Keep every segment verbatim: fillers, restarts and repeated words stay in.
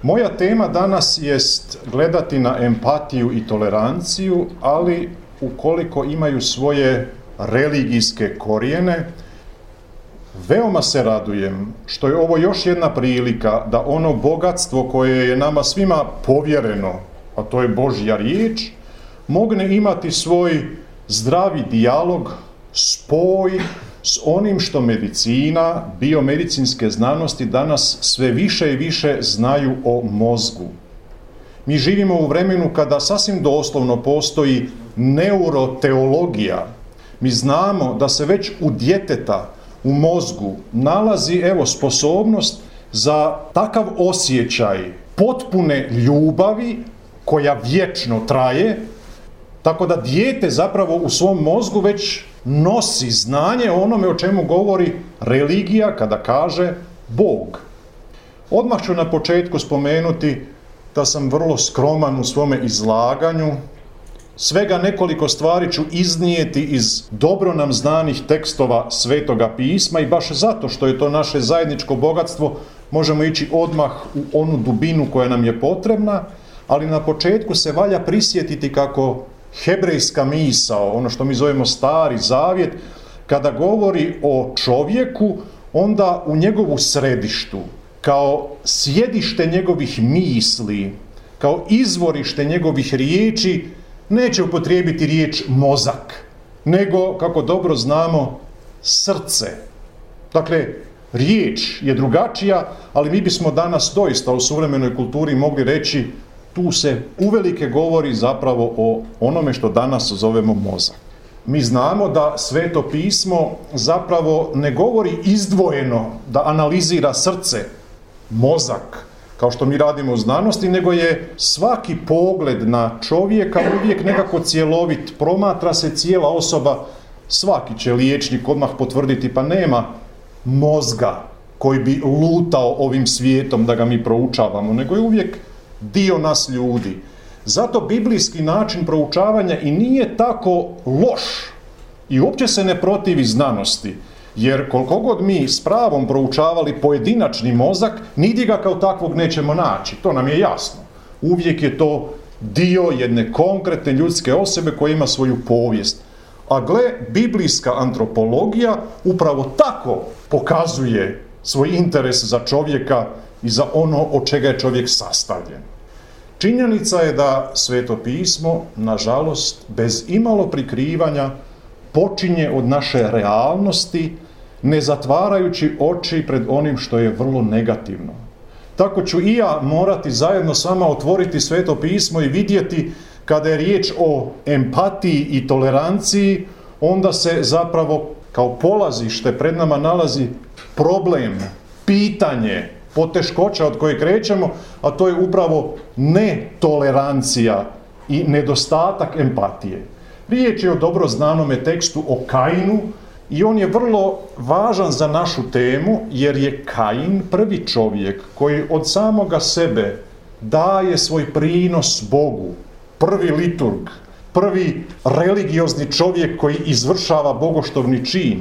Moja tema danas jest gledati na empatiju i toleranciju, ali ukoliko imaju svoje religijske korijene, veoma se radujem što je ovo još jedna prilika da ono bogatstvo koje je nama svima povjereno, a to je Božja riječ, mogne imati svoj zdravi dijalog, spoj s onim što medicina, biomedicinske znanosti danas sve više i više znaju o mozgu. Mi živimo u vremenu kada sasvim doslovno postoji neuroteologija. Mi znamo da se već u djeteta, u mozgu nalazi evo sposobnost za takav osjećaj potpune ljubavi koja vječno traje, tako da dijete zapravo u svom mozgu već nosi znanje o onome o čemu govori religija kada kaže Bog. Odmah ću na početku spomenuti da sam vrlo skroman u svome izlaganju. Svega nekoliko stvari ću iznijeti iz dobro nam znanih tekstova Svetoga pisma i baš zato što je to naše zajedničko bogatstvo možemo ići odmah u onu dubinu koja nam je potrebna, ali na početku se valja prisjetiti kako hebrejska misao, ono što mi zovemo Stari Zavjet, kada govori o čovjeku, onda u njegovu središtu, kao sjedište njegovih misli, kao izvorište njegovih riječi, neće upotrijebiti riječ mozak, nego, kako dobro znamo, srce. Dakle, riječ je drugačija, ali mi bismo danas doista u suvremenoj kulturi mogli reći tu se uvelike govori zapravo o onome što danas zovemo mozak. Mi znamo da Sveto pismo zapravo ne govori izdvojeno da analizira srce, mozak, kao što mi radimo u znanosti, nego je svaki pogled na čovjeka uvijek nekako cjelovit, promatra se cijela osoba, svaki će liječnik odmah potvrditi pa nema mozga koji bi lutao ovim svijetom da ga mi proučavamo, nego je uvijek dio nas ljudi. Zato biblijski način proučavanja i nije tako loš i uopće se ne protivi znanosti, jer koliko god mi s pravom proučavali pojedinačni mozak, nigdje ga kao takvog nećemo naći, to nam je jasno. Uvijek je to dio jedne konkretne ljudske osobe koja ima svoju povijest. A gle, biblijska antropologija upravo tako pokazuje svoj interes za čovjeka i za ono od čega je čovjek sastavljen. Činjenica je da Sveto pismo, nažalost, bez imalo prikrivanja, počinje od naše realnosti, ne zatvarajući oči pred onim što je vrlo negativno. Tako ću i ja morati zajedno s vama otvoriti Sveto pismo i vidjeti kada je riječ o empatiji i toleranciji, onda se zapravo kao polazište pred nama nalazi problem, pitanje, poteškoća od koje krećemo, a to je upravo netolerancija i nedostatak empatije. Riječ je o dobro znanome tekstu o Kainu i on je vrlo važan za našu temu, jer je Kain prvi čovjek koji od samoga sebe daje svoj prinos Bogu, prvi liturg, prvi religiozni čovjek koji izvršava bogoštovni čin.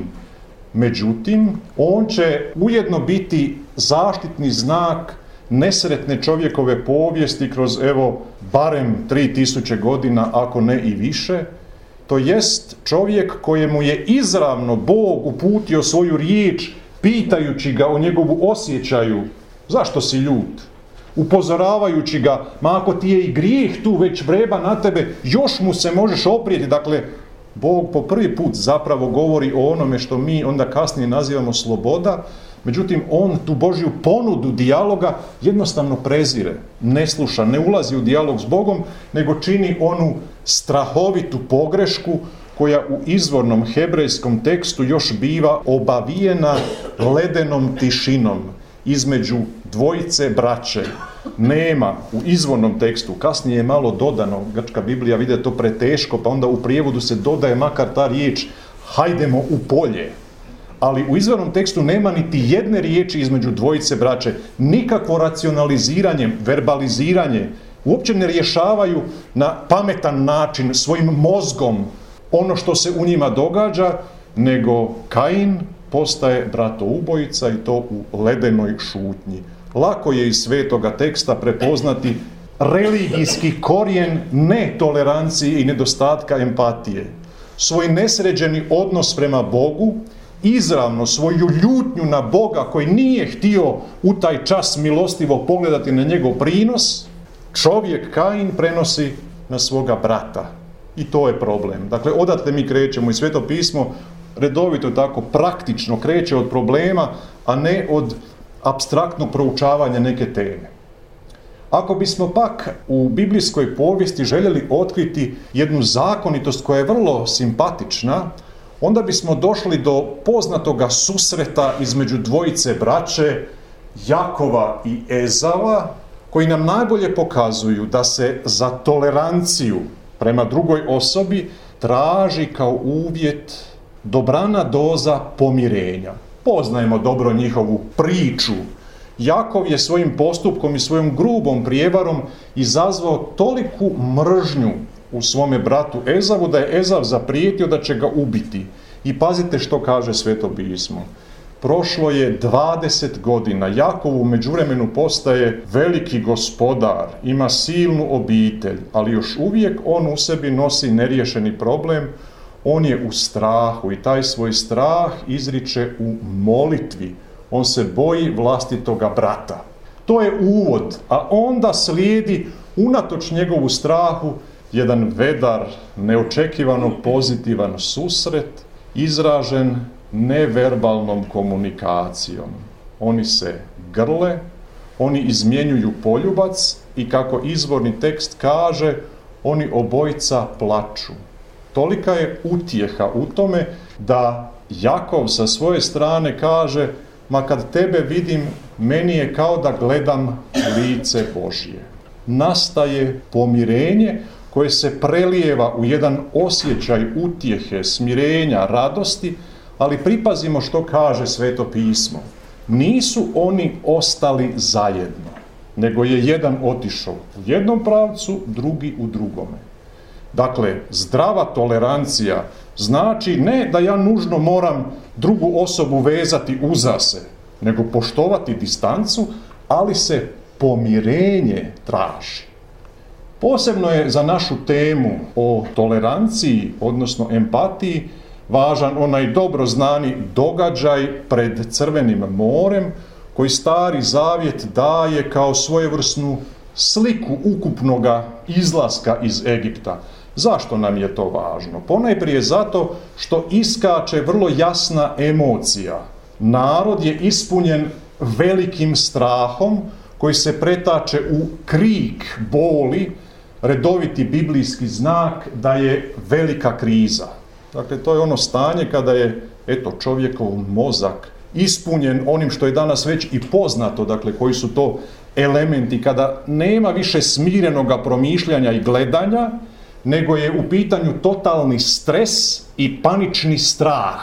Međutim, on će ujedno biti zaštitni znak nesretne čovjekove povijesti kroz, evo, barem tri tisuće godina, ako ne i više. To jest čovjek kojemu je izravno Bog uputio svoju riječ, pitajući ga o njegovu osjećaju, zašto si ljut? Upozoravajući ga, ma ako ti je i grijeh tu već vreba na tebe, još mu se možeš oprijeti. Dakle, Bog po prvi put zapravo govori o onome što mi onda kasnije nazivamo sloboda, međutim on tu Božju ponudu dijaloga jednostavno prezire, ne sluša, ne ulazi u dijalog s Bogom, nego čini onu strahovitu pogrešku koja u izvornom hebrejskom tekstu još biva obavijena ledenom tišinom između dvojice braće. Nema u izvornom tekstu, kasnije je malo dodano, grčka Biblija vidi to preteško, pa onda u prijevodu se dodaje makar ta riječ hajdemo u polje. Ali u izvornom tekstu nema niti jedne riječi između dvojice braće, nikakvo racionaliziranje, verbaliziranje, uopće ne rješavaju na pametan način, svojim mozgom, ono što se u njima događa, nego Kain postaje bratoubojica i to u ledenoj šutnji. lako je iz svetoga teksta prepoznati religijski korijen netolerancije i nedostatka empatije. Svoj nesređeni odnos prema Bogu, izravno svoju ljutnju na Boga koji nije htio u taj čas milostivo pogledati na njegov prinos, čovjek Kain prenosi na svoga brata. I to je problem. Dakle, odatle mi krećemo i Sveto pismo redovito tako praktično kreće od problema, a ne od apstraktnog proučavanja neke teme. Ako bismo pak u biblijskoj povijesti željeli otkriti jednu zakonitost koja je vrlo simpatična, onda bismo došli do poznatoga susreta između dvojice braće, Jakova i Ezava, koji nam najbolje pokazuju da se za toleranciju prema drugoj osobi traži kao uvjet dobrana doza pomirenja. Poznajemo dobro njihovu priču. Jakov je svojim postupkom i svojom grubom prijevarom izazvao toliku mržnju u svome bratu Ezavu da je Ezav zaprijetio da će ga ubiti. I pazite što kaže Sveto pismo. Prošlo je dvadeset godina, Jakov u međuvremenu postaje veliki gospodar, ima silnu obitelj, ali još uvijek on u sebi nosi neriješeni problem, on je u strahu i taj svoj strah izriče u molitvi. On se boji vlastitoga brata. To je uvod, a onda slijedi, unatoč njegovu strahu, jedan vedar, neočekivano pozitivan susret, izražen neverbalnom komunikacijom. Oni se grle, oni izmjenjuju poljubac i kako izvorni tekst kaže, oni obojica plaču. Tolika je utjeha u tome da Jakov sa svoje strane kaže, ma kad tebe vidim, meni je kao da gledam lice Božje. Nastaje pomirenje koje se prelijeva u jedan osjećaj utjehe, smirenja, radosti, ali pripazimo što kaže Sveto pismo. Nisu oni ostali zajedno, nego je jedan otišao u jednom pravcu, drugi u drugome. Dakle, zdrava tolerancija znači ne da ja nužno moram drugu osobu vezati uza se, nego poštovati distancu, ali se pomirenje traži. Posebno je za našu temu o toleranciji, odnosno empatiji, važan onaj dobro znani događaj pred Crvenim morem, koji Stari Zavjet daje kao svojevrsnu sliku ukupnoga izlaska iz Egipta. Zašto nam je to važno? Ponajprije zato što iskače vrlo jasna emocija. Narod je ispunjen velikim strahom koji se pretače u krik boli, redoviti biblijski znak da je velika kriza. Dakle, to je ono stanje kada je, eto, čovjekov mozak ispunjen onim što je danas već i poznato, dakle, koji su to elementi, kada nema više smirenoga promišljanja i gledanja, nego je u pitanju totalni stres i panični strah.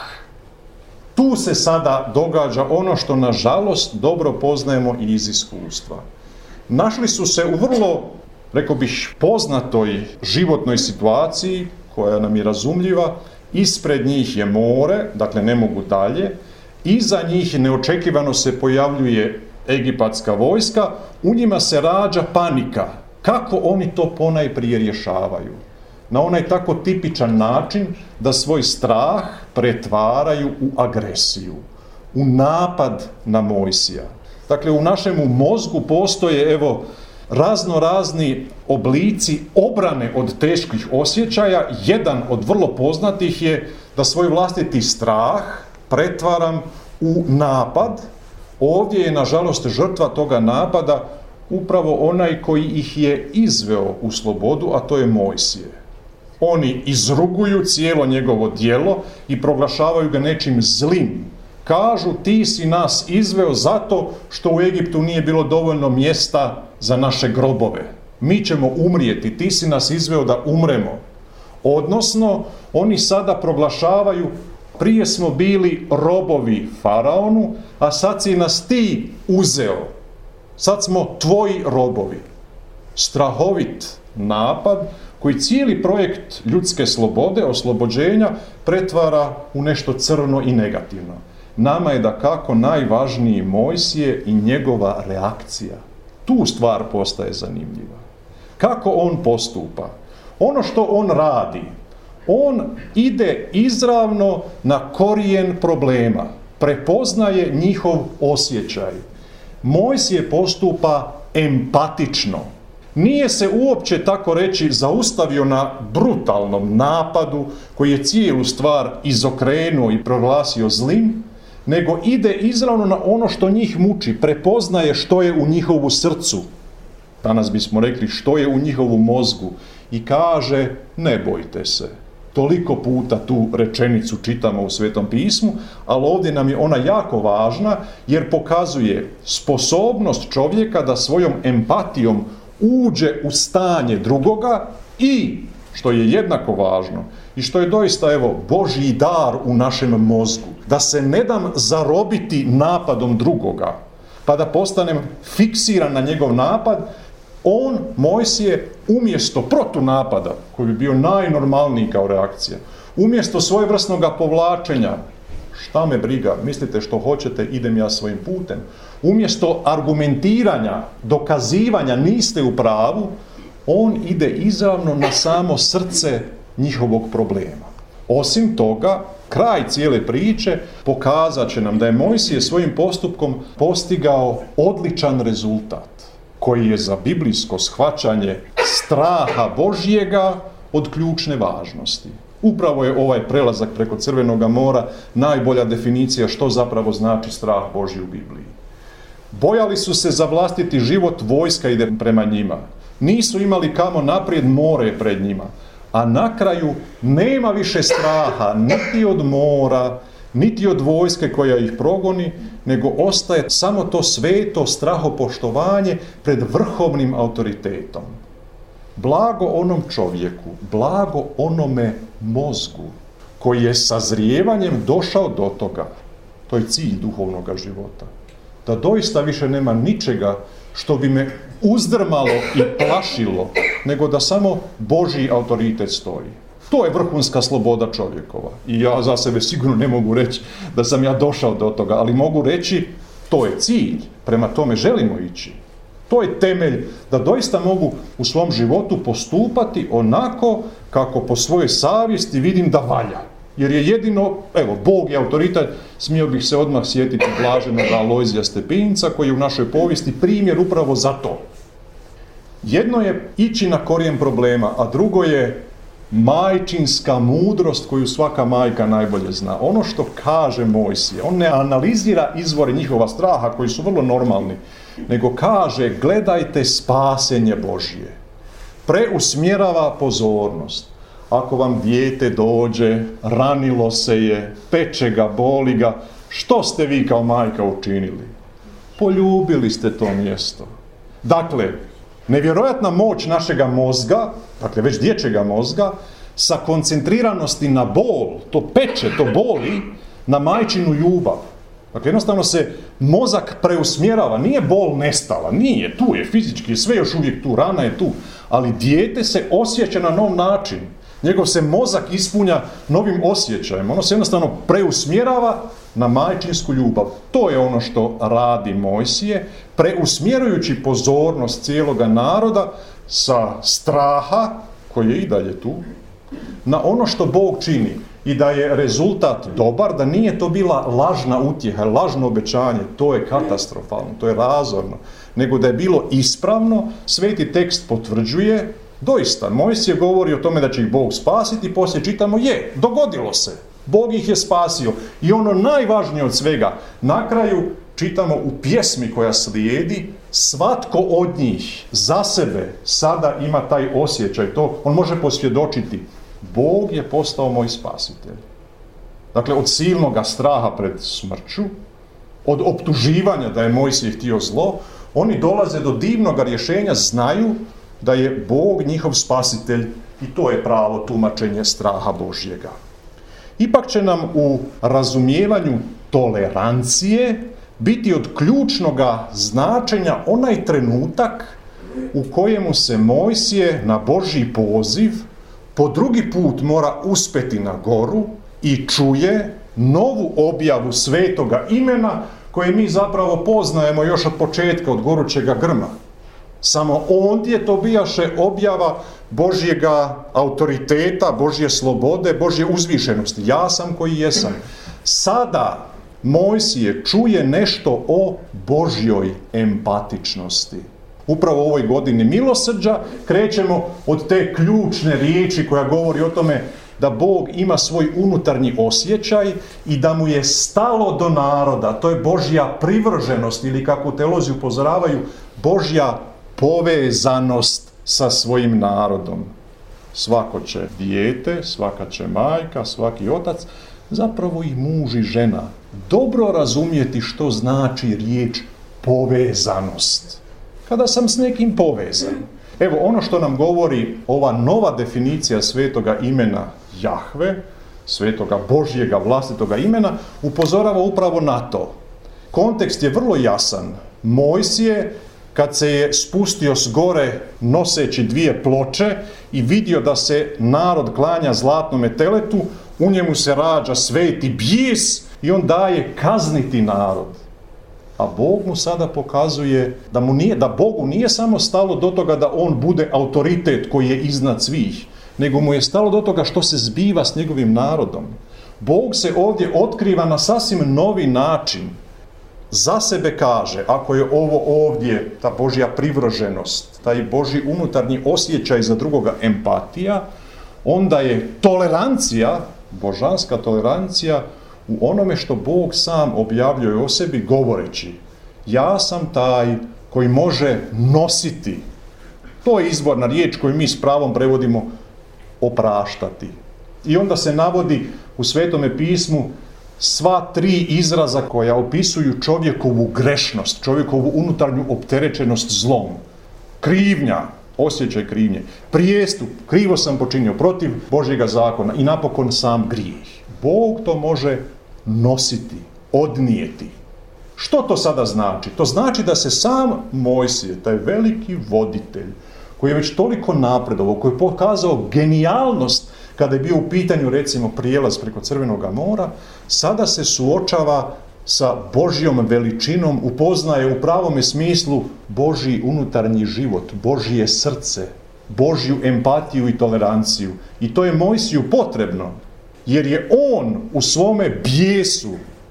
Tu se sada događa ono što, nažalost, dobro poznajemo i iz iskustva. Našli su se u vrlo, rekao bih, poznatoj životnoj situaciji, koja nam je razumljiva. Ispred njih je more, dakle ne mogu dalje, iza njih neočekivano se pojavljuje egipatska vojska, u njima se rađa panika. Kako oni to ponajprije rješavaju? Na onaj tako tipičan način da svoj strah pretvaraju u agresiju, u napad na Mojsija. Dakle, u našemu mozgu postoje, evo, razno razni oblici obrane od teških osjećaja. Jedan od vrlo poznatih je da svoj vlastiti strah pretvaram u napad. Ovdje je, nažalost, žrtva toga napada upravo onaj koji ih je izveo u slobodu, a to je Mojsije. Oni izruguju cijelo njegovo djelo i proglašavaju ga nečim zlim. Kažu, ti si nas izveo zato što u Egiptu nije bilo dovoljno mjesta za naše grobove. Mi ćemo umrijeti, ti si nas izveo da umremo. Odnosno, oni sada proglašavaju, prije smo bili robovi faraonu, a sad si nas ti uzeo. Sad smo tvoji robovi. Strahovit napad koji cijeli projekt ljudske slobode, oslobođenja, pretvara u nešto crno i negativno. nama je dakako najvažniji Mojsije i njegova reakcija. Tu stvar postaje zanimljiva. Kako on postupa? Ono što on radi, on ide izravno na korijen problema, prepoznaje njihov osjećaj. Mojsije postupa empatično. Nije se uopće, tako reći, zaustavio na brutalnom napadu koji je cijelu stvar izokrenuo i proglasio zlim, nego ide izravno na ono što njih muči, prepoznaje što je u njihovu srcu. Danas bismo rekli što je u njihovu mozgu i kaže ne bojte se. Toliko puta tu rečenicu čitamo u Svetom pismu, ali ovdje nam je ona jako važna jer pokazuje sposobnost čovjeka da svojom empatijom uđe u stanje drugoga i, što je jednako važno, i što je doista, evo, Božji dar u našem mozgu, da se ne dam zarobiti napadom drugoga, pa da postanem fiksiran na njegov napad. On, Mojsije, umjesto protunapada, koji bi bio najnormalniji kao reakcija, umjesto svojevrsnog povlačenja, šta me briga, mislite što hoćete, idem ja svojim putem, umjesto argumentiranja, dokazivanja, niste u pravu, on ide izravno na samo srce njihovog problema. Osim toga, kraj cijele priče pokazat će nam da je Mojsije svojim postupkom postigao odličan rezultat, koji je za biblijsko shvaćanje straha Božjega od ključne važnosti. Upravo je ovaj prelazak preko Crvenog mora najbolja definicija što zapravo znači strah Božji u Bibliji. Bojali su se za vlastiti život, vojska ide prema njima. Nisu imali kamo naprijed, more je pred njima. A na kraju nema više straha niti od mora, niti od vojske koja ih progoni, nego ostaje samo to sveto strahopoštovanje pred vrhovnim autoritetom. Blago onom čovjeku, blago onome mozgu koji je sazrijevanjem došao do toga. To je cilj duhovnog života. Da doista više nema ničega što bi me uzdrmalo i plašilo, nego da samo Božji autoritet stoji. To je vrhunska sloboda čovjekova. I ja za sebe sigurno ne mogu reći da sam ja došao do toga, ali mogu reći to je cilj, prema tome želimo ići. To je temelj da doista mogu u svom životu postupati onako kako po svojoj savjesti vidim da valja. Jer je jedino, evo, Bog je autoritet, smio bih se odmah sjetiti blaženog Alojzija Stepinca, koji je u našoj povijesti primjer upravo za to. Jedno je ići na korijen problema, a drugo je majčinska mudrost koju svaka majka najbolje zna. Ono što kaže Mojsije, on ne analizira izvore njihova straha koji su vrlo normalni, nego kaže gledajte spasenje Božje. Preusmjerava pozornost. Ako vam dijete dođe, ranilo se je, peče ga, boli ga, što ste vi kao majka učinili? Poljubili ste to mjesto. Dakle, nevjerojatna moć našega mozga, dakle već dječjega mozga, sa koncentriranosti na bol, to peče, to boli, na majčinu ljubav. Dakle, jednostavno se mozak preusmjerava, nije bol nestala, nije, tu je fizički, sve još uvijek tu, rana je tu, ali dijete se osjeća na nov način. Njegov se mozak ispunja novim osjećajem, ono se jednostavno preusmjerava na majčinsku ljubav. To je ono što radi Mojsije, preusmjerujući pozornost cijeloga naroda sa straha, koji je i dalje tu, na ono što Bog čini i da je rezultat dobar, da nije to bila lažna utjeha, lažno obećanje, to je katastrofalno, to je razorno, nego da je bilo ispravno, sveti tekst potvrđuje, doista, Mojsije govori o tome da će ih Bog spasiti, poslije čitamo je, dogodilo se, Bog ih je spasio. I ono najvažnije od svega, na kraju čitamo u pjesmi koja slijedi, svatko od njih za sebe sada ima taj osjećaj, to on može posvjedočiti, Bog je postao moj spasitelj. Dakle, od silnoga straha pred smrću, od optuživanja da je Mojsije htio zlo, oni dolaze do divnog rješenja, znaju da je Bog njihov spasitelj i to je pravo tumačenje straha Božjega. Ipak će nam u razumijevanju tolerancije biti od ključnoga značenja onaj trenutak u kojemu se Mojsije na Božji poziv po drugi put mora uspeti na goru i čuje novu objavu svetoga imena koje mi zapravo poznajemo još od početka, od gorućega grma. Samo ondje to bijaše objava Božjega autoriteta, Božje slobode, Božje uzvišenosti. Ja sam koji jesam. Sada Mojsije čuje nešto o Božjoj empatičnosti. Upravo u ovoj godini milosrđa krećemo od te ključne riječi koja govori o tome da Bog ima svoj unutarnji osjećaj i da mu je stalo do naroda. To je Božja privrženost ili, kako u teolozi upozoravaju, Božja povezanost sa svojim narodom. Svako će dijete, svaka će majka, svaki otac, zapravo i muž i žena, dobro razumjeti što znači riječ povezanost. Kada sam s nekim povezan. Evo, ono što nam govori ova nova definicija svetoga imena Jahve, svetoga Božjega vlastitoga imena, upozorava upravo na to. Kontekst je vrlo jasan. Mojsije, kad se je spustio s gore noseći dvije ploče i vidio da se narod klanja zlatnome teletu, u njemu se rađa sveti bijes i on daje kazniti narod. A Bog mu sada pokazuje da, mu nije, da Bogu nije samo stalo do toga da on bude autoritet koji je iznad svih, nego mu je stalo do toga što se zbiva s njegovim narodom. Bog se ovdje otkriva na sasvim novi način. Za sebe kaže, ako je ovo ovdje ta Božja privrženost, taj Božji unutarnji osjećaj za drugoga, empatija, onda je tolerancija, božanska tolerancija, u onome što Bog sam objavljuje o sebi govoreći: ja sam taj koji može nositi. To je izvorna riječ koju mi s pravom prevodimo opraštati. I onda se navodi u Svetome pismu sva tri izraza koja opisuju čovjekovu grešnost, čovjekovu unutarnju opterećenost zlom. Krivnja, osjećaj krivnje. Prijestup, krivo sam počinio protiv Božjega zakona. I napokon sam grijeh. Bog to može nositi, odnijeti. Što to sada znači? To znači da se sam Mojsije, taj veliki voditelj, koji je već toliko napredovao, koji je pokazao genijalnost kada je bio u pitanju, recimo, prijelaz preko Crvenoga mora, sada se suočava sa Božjom veličinom, upoznaje u pravome smislu Božji unutarnji život, Božje srce, Božju empatiju i toleranciju. I to je Mojsiju potrebno, jer je on u svome bijesu,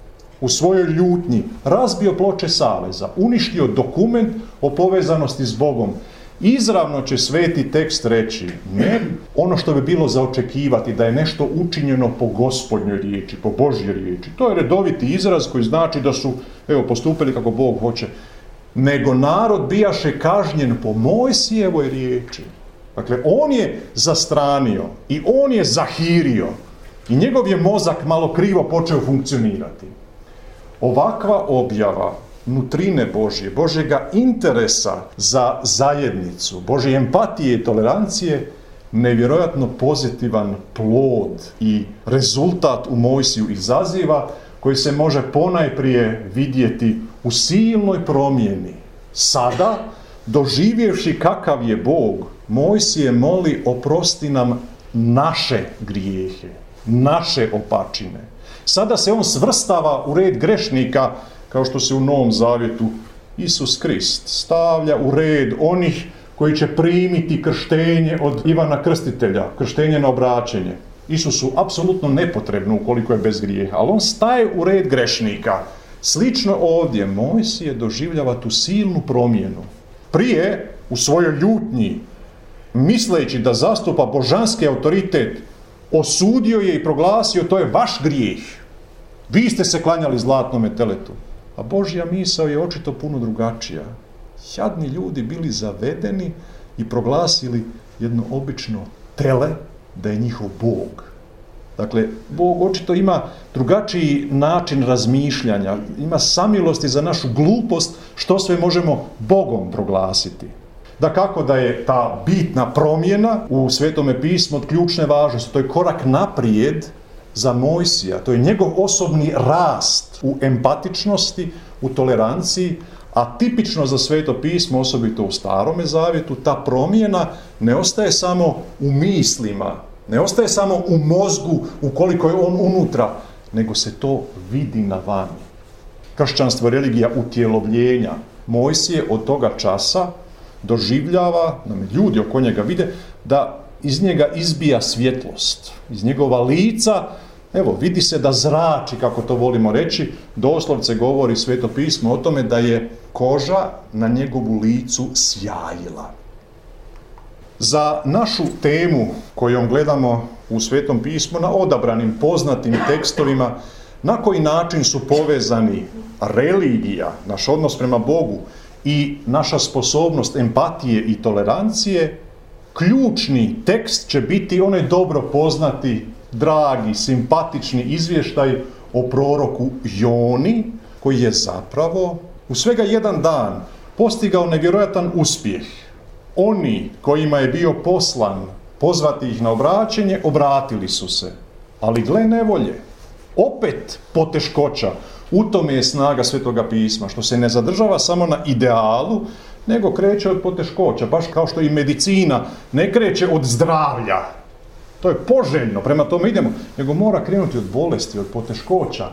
u svojoj ljutnji, razbio ploče saveza, uništio dokument o povezanosti s Bogom. Izravno će sveti tekst reći, ne ono što bi bilo za očekivati, da je nešto učinjeno po Gospodnjoj riječi, po Božjoj riječi. To je redoviti izraz koji znači da su, evo, postupili kako Bog hoće. Nego narod bijaše kažnjen po Mojsijevoj riječi. Dakle, on je zastranio i on je zahirio i njegov je mozak malo krivo počeo funkcionirati. Ovakva objava nutrine Božje, Božjega interesa za zajednicu, Božje empatije i tolerancije, nevjerojatno pozitivan plod i rezultat u Mojsiju izaziva, koji se može ponajprije vidjeti u silnoj promjeni. Sada, doživjevši kakav je Bog, Mojsije moli: oprosti nam naše grijehe, naše opačine. Sada se on svrstava u red grešnika, kao što se u Novom Zavjetu Isus Krist stavlja u red onih koji će primiti krštenje od Ivana Krstitelja, krštenje na obraćenje. Isusu apsolutno nepotrebno ukoliko je bez grijeha, ali on staje u red grešnika. Slično ovdje Mojsije doživljava tu silnu promjenu. Prije, u svojoj ljutnji, misleći da zastupa božanski autoritet, osudio je i proglasio: to je vaš grijeh. Vi ste se klanjali zlatnome teletu. A Božja misao je očito puno drugačija. Jadni ljudi bili zavedeni i proglasili jedno obično tele da je njihov Bog. Dakle, Bog očito ima drugačiji način razmišljanja, ima samilosti za našu glupost, što sve možemo Bogom proglasiti. Dakako da je ta bitna promjena u Svetome pismu od ključne važnosti. To je korak naprijed za Mojsija. To je njegov osobni rast u empatičnosti, u toleranciji, a tipično za Sveto pismo, osobito u Starome Zavjetu, ta promjena ne ostaje samo u mislima, ne ostaje samo u mozgu ukoliko je on unutra. nego se to vidi na vani. Kršćanstvo je religija utjelovljenja. Mojsije od toga časa doživljava, da me ljudi oko njega vide, da iz njega izbija svjetlost. Iz njegova lica, evo, vidi se da zrači, kako to volimo reći, doslovce govori Sveto pismo o tome da je koža na njegovu licu sjajila. Za našu temu kojom gledamo u Svetom pismu na odabranim poznatim tekstovima, na koji način su povezani religija, naš odnos prema Bogu i naša sposobnost empatije i tolerancije, ključni tekst će biti onaj dobro poznati, dragi, simpatični izvještaj o proroku Joni, koji je zapravo u svega jedan dan postigao nevjerojatan uspjeh. Oni kojima je bio poslan pozvati ih na obraćenje, obratili su se. Ali gle nevolje, opet poteškoća, u tome je snaga Svetoga pisma, što se ne zadržava samo na idealu, nego kreće od poteškoća, baš kao što i medicina ne kreće od zdravlja. To je poželjno, prema tome idemo, nego mora krenuti od bolesti, od poteškoća.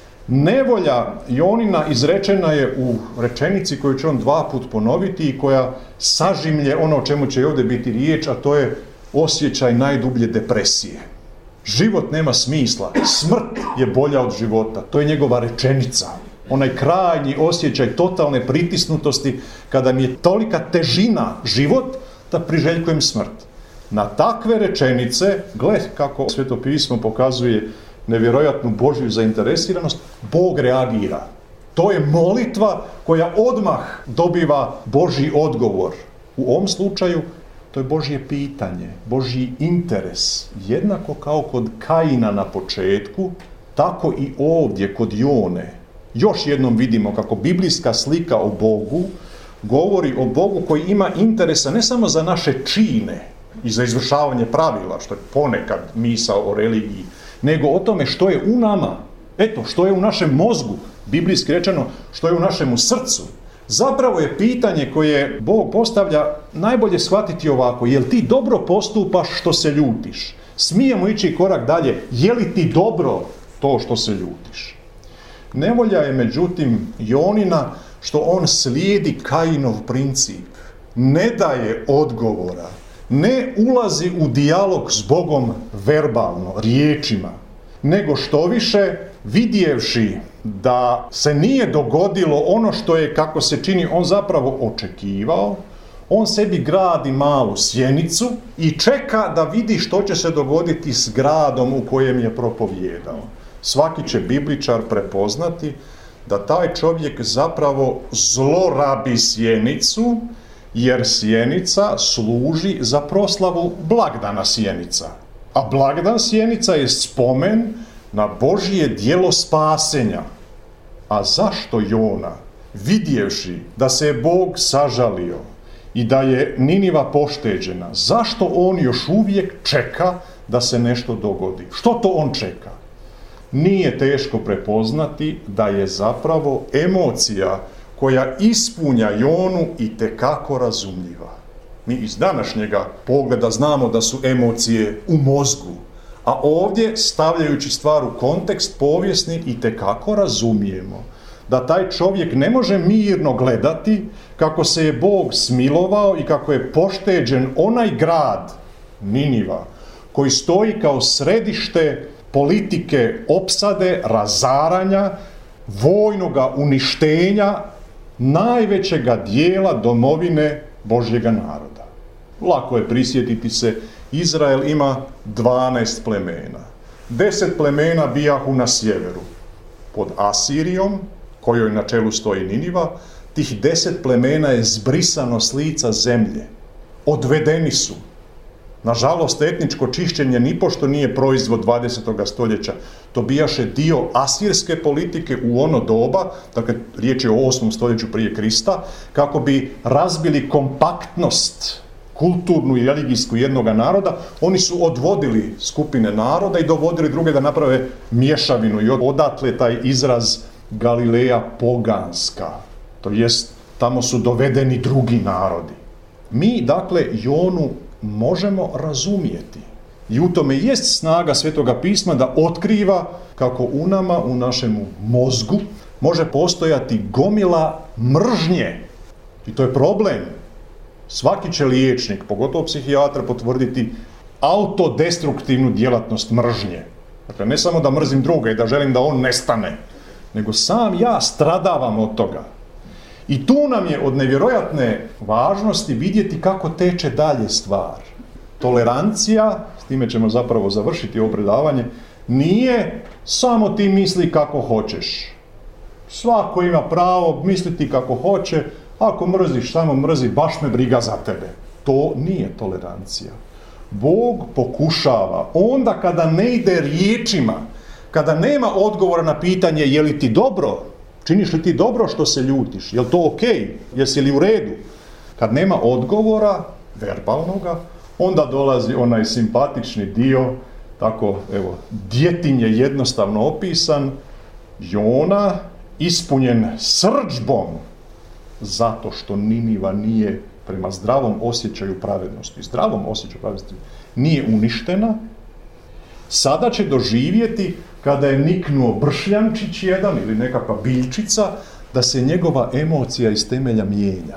Nevolja Jonina izrečena je u rečenici koju će on dva put ponoviti i koja sažimlje ono o čemu će i ovdje biti riječ, a to je osjećaj najdublje depresije. Život nema smisla, smrt je bolja od života, to je njegova rečenica. Onaj krajnji osjećaj totalne pritisnutosti kada mi je tolika težina život da priželjkujem smrt. Na takve rečenice, gle kako Sveto pismo pokazuje nevjerojatnu Božju zainteresiranost, Bog reagira. To je molitva koja odmah dobiva Božji odgovor. U ovom slučaju to je Božje pitanje, Božji interes. Jednako kao kod Kaina na početku, tako i ovdje kod Jone. Još jednom vidimo kako biblijska slika o Bogu govori o Bogu koji ima interesa ne samo za naše čine i za izvršavanje pravila, što je ponekad misao o religiji, nego o tome što je u nama, eto, što je u našem mozgu, biblijski rečeno, što je u našemu srcu. Zapravo je pitanje koje Bog postavlja najbolje shvatiti ovako: jel ti dobro postupaš što se ljutiš? Smijemo ići korak dalje, je li ti dobro to što se ljutiš? Nevolja je međutim Jonina što on slijedi Kainov princip, ne daje odgovora, ne ulazi u dijalog s Bogom verbalno, riječima, nego što više, vidjevši da se nije dogodilo ono što je, kako se čini, on zapravo očekivao, on sebi gradi malu sjenicu i čeka da vidi što će se dogoditi s gradom u kojem je propovijedao. Svaki će bibličar prepoznati da taj čovjek zapravo zlorabi sjenicu, jer sjenica služi za proslavu blagdana sjenica. A blagdan sjenica je spomen na Božje djelo spasenja. A zašto Jona, vidjevši da se je Bog sažalio i da je Niniva pošteđena, zašto on još uvijek čeka da se nešto dogodi? Što to on čeka? Nije teško prepoznati da je zapravo emocija koja ispunja Jonu itekako razumljiva. Mi iz današnjega pogleda znamo da su emocije u mozgu, a ovdje, stavljajući stvar u kontekst povijesni, itekako razumijemo da taj čovjek ne može mirno gledati kako se je Bog smilovao i kako je pošteđen onaj grad, Niniva, koji stoji kao središte politike opsade, razaranja, vojnoga uništenja najvećega dijela domovine Božjega naroda. Lako je prisjetiti se, Izrael ima dvanaest plemena. Deset plemena bijahu na sjeveru, pod Asirijom, kojoj na čelu stoji Niniva. Tih deset plemena je zbrisano s lica zemlje. Odvedeni su. Nažalost, etničko čišćenje nipošto nije proizvod dvadesetog stoljeća. To bijaše dio asirske politike u ono doba, dakle riječ je o osmom stoljeću prije Krista, kako bi razbili kompaktnost kulturnu i religijsku jednoga naroda. Oni su odvodili skupine naroda i dovodili druge da naprave mješavinu i odatle taj izraz Galileja poganska. To jest, tamo su dovedeni drugi narodi. Mi, dakle, Jonu možemo razumijeti. I u tome jest snaga Svetoga pisma da otkriva kako u nama, u našemu mozgu, može postojati gomila mržnje. I to je problem. Svaki će liječnik, pogotovo psihijatar, potvrditi autodestruktivnu djelatnost mržnje. Dakle, ne samo da mrzim druga i da želim da on nestane, nego sam ja stradavam od toga. I tu nam je od nevjerojatne važnosti vidjeti kako teče dalje stvar. Tolerancija, s time ćemo zapravo završiti ovo predavanje, nije samo ti misli kako hoćeš. Svako ima pravo misliti kako hoće, ako mrziš, samo mrzi, baš me briga za tebe. To nije tolerancija. Bog pokušava, onda kada ne ide riječima, kada nema odgovora na pitanje je li ti dobro, činiš li ti dobro što se ljutiš, je li to ok, jesi li u redu, kad nema odgovora verbalnoga, onda dolazi onaj simpatični dio, tako, evo, djetin je jednostavno opisan, Jona ispunjen srdžbom zato što Niniva nije prema zdravom osjećaju pravednosti, zdravom osjećaju pravednosti, nije uništena, sada će doživjeti, kada je niknuo bršljančić jedan ili nekakva biljčica, da se njegova emocija iz temelja mijenja.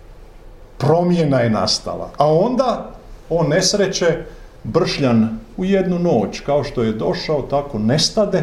Promjena je nastala. A onda on nesreće bršljan u jednu noć, kao što je došao, tako nestade,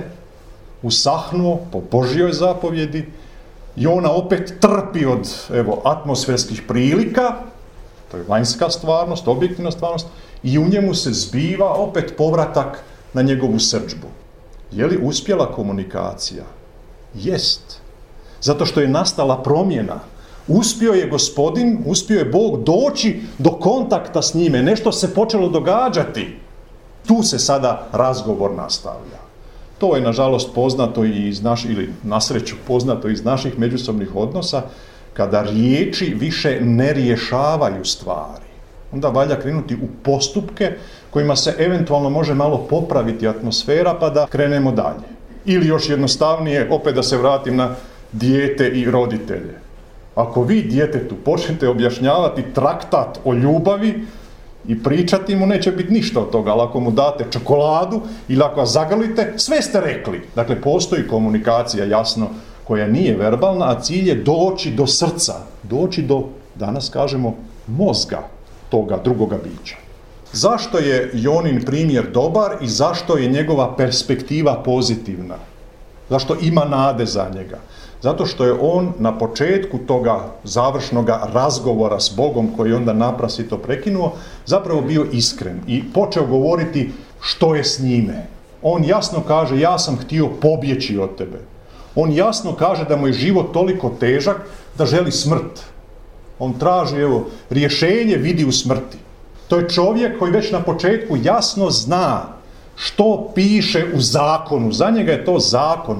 usahnuo po Božjoj zapovjedi, i ona opet trpi od, evo, atmosferskih prilika, to je vanjska stvarnost, objektivna stvarnost, i u njemu se zbiva opet povratak na njegovu srdžbu. Je li uspjela komunikacija? Jest. Zato što je nastala promjena. Uspio je Gospodin, uspio je Bog doći do kontakta s njime, nešto se počelo događati. Tu se sada razgovor nastavlja. To je, nažalost, poznato i iz naših, ili na sreću poznato iz naših međusobnih odnosa, kada riječi više ne rješavaju stvari. Onda valja krenuti u postupke kojima se eventualno može malo popraviti atmosfera pa da krenemo dalje. Ili još jednostavnije, opet da se vratim na dijete i roditelje. Ako vi djetetu počnete objašnjavati traktat o ljubavi i pričati mu, neće biti ništa od toga, ali ako mu date čokoladu ili ako ga zagrlite, sve ste rekli. Dakle, postoji komunikacija, jasno, koja nije verbalna, a cilj je doći do srca, doći do, danas kažemo, mozga toga drugoga bića. Zašto je Jonin primjer dobar i zašto je njegova perspektiva pozitivna? Zašto ima nade za njega? Zato što je on na početku toga završnog razgovora s Bogom, koji je onda naprasito prekinuo, zapravo bio iskren i počeo govoriti što je s njime. On jasno kaže, ja sam htio pobjeći od tebe. On jasno kaže da mu je život toliko težak da želi smrt. On traži, evo, rješenje vidi u smrti. To je čovjek koji već na početku jasno zna što piše u zakonu. Za njega je to zakon.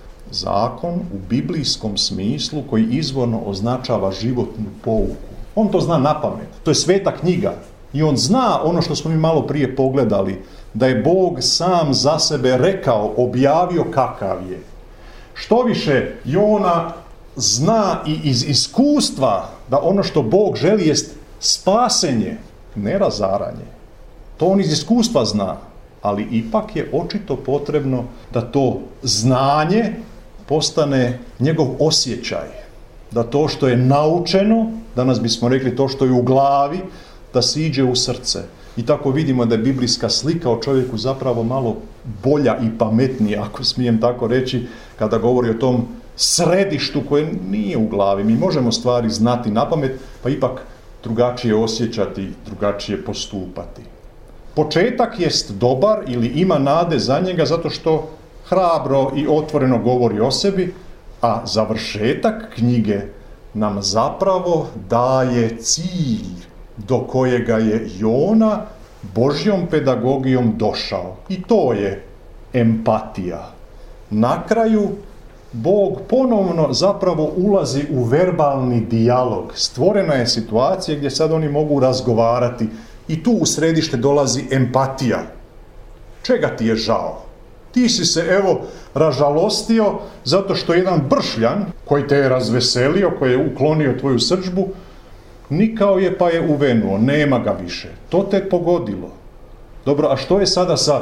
Zakon u biblijskom smislu koji izvorno označava životnu pouku. On to zna napamet. To je sveta knjiga. I on zna ono što smo mi malo prije pogledali, da je Bog sam za sebe rekao, objavio kakav je. Što više, Jona zna i iz iskustva da ono što Bog želi jest spasenje, ne razaranje. To on iz iskustva zna, ali ipak je očito potrebno da to znanje postane njegov osjećaj. Da to što je naučeno, danas bismo rekli to što je u glavi, da siđe u srce. I tako vidimo da je biblijska slika o čovjeku zapravo malo bolja i pametnija, ako smijem tako reći, kada govori o tom središtu koje nije u glavi. Mi možemo stvari znati napamet, pa ipak drugačije osjećati, drugačije postupati. Početak jest dobar ili ima nade za njega zato što hrabro i otvoreno govori o sebi, a završetak knjige nam zapravo daje cilj do kojega je Jona Božjom pedagogijom došao. I to je empatija. Na kraju Bog ponovno zapravo ulazi u verbalni dijalog. Stvorena je situacija gdje sad oni mogu razgovarati i tu u središte dolazi empatija. Čega ti je žao? Ti si se, evo, ražalostio zato što jedan bršljan koji te je razveselio, koji je uklonio tvoju srdžbu, nikao je pa je uvenuo, nema ga više. To te pogodilo. Dobro, a što je sada sa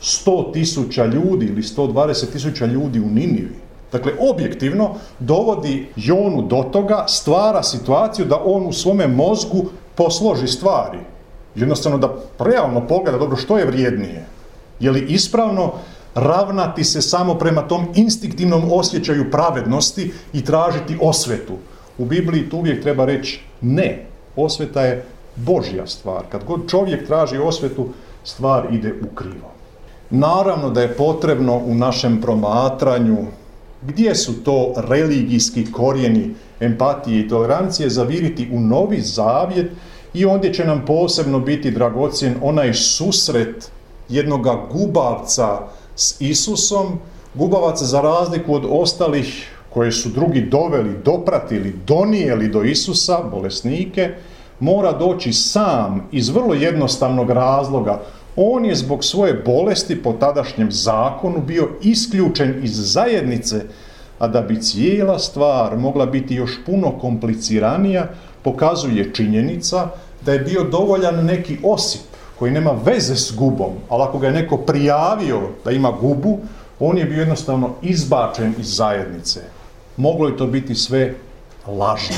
sto tisuća ljudi ili sto dvadeset tisuća ljudi u Ninivi. Dakle, objektivno dovodi Jonu do toga, stvara situaciju da on u svome mozgu posloži stvari. Jednostavno da realno pogleda, dobro, što je vrijednije. Je li ispravno ravnati se samo prema tom instinktivnom osjećaju pravednosti i tražiti osvetu? U Bibliji tu uvijek treba reći ne. Osveta je Božja stvar. Kad god čovjek traži osvetu, stvar ide u krivo. Naravno da je potrebno u našem promatranju gdje su to religijski korijeni empatije i tolerancije zaviriti u Novi Zavjet i ondje će nam posebno biti dragocjen onaj susret jednoga gubavca s Isusom, gubavaca za razliku od ostalih koje su drugi doveli, dopratili, donijeli do Isusa, bolesnike, mora doći sam iz vrlo jednostavnog razloga. On je zbog svoje bolesti po tadašnjem zakonu bio isključen iz zajednice, a da bi cijela stvar mogla biti još puno kompliciranija, pokazuje činjenica da je bio dovoljan neki osip koji nema veze s gubom, ali ako ga je neko prijavio da ima gubu, on je bio jednostavno izbačen iz zajednice. Moglo je to biti sve lažno.